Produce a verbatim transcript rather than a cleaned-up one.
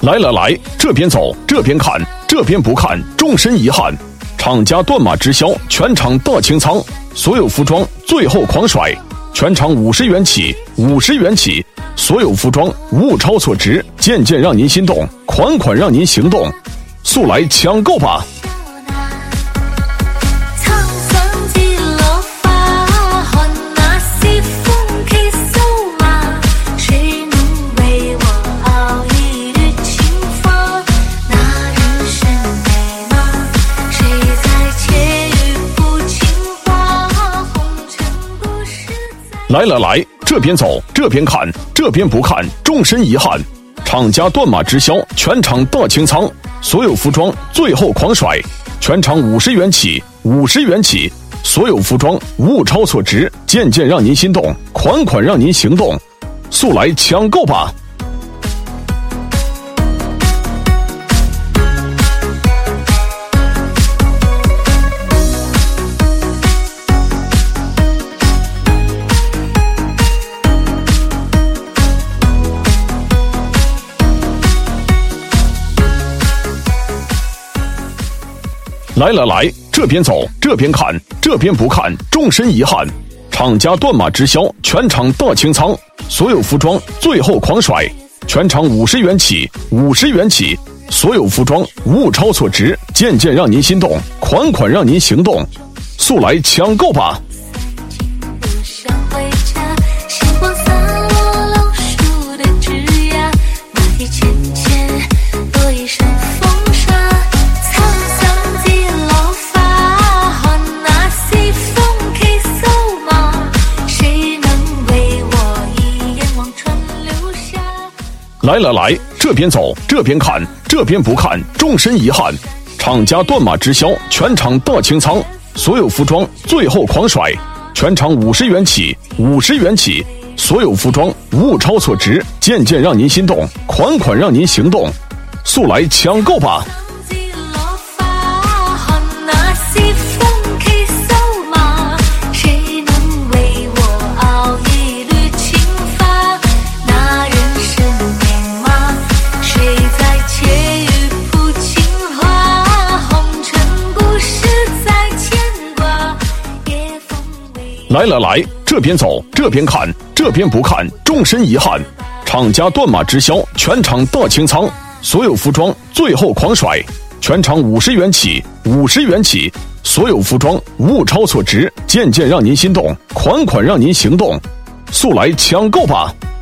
来来来，这边走，这边看，这边不看，终身遗憾。厂家断码直销，全场大清仓，所有服装最后狂甩，全场五十元起，五十元起，所有服装物超所值，件件让您心动，款款让您行动，速来抢购吧！来来来，这边走，这边看，这边不看，终身遗憾。厂家断码直销，全场大清仓，所有服装最后狂甩，全场五十元起，五十元起，所有服装物超所值，件件让您心动，款款让您行动，速来抢购吧！来来来，这边走，这边看，这边不看，终身遗憾。厂家断码直销，全场大清仓，所有服装最后狂甩，全场五十元起，五十元起，所有服装物超所值，件件让您心动，款款让您行动，速来抢购吧！来来来，这边走，这边看，这边不看，终身遗憾。厂家断码直销，全场大清仓，所有服装最后狂甩，全场五十元起，五十元起，所有服装物超所值，件件让您心动，款款让您行动，速来抢购吧！来来来，这边走，这边看，这边不看，终身遗憾。厂家断码直销，全场大清仓，所有服装最后狂甩，全场五十元起，五十元起，所有服装物超所值，件件让您心动，款款让您行动，速来抢购吧！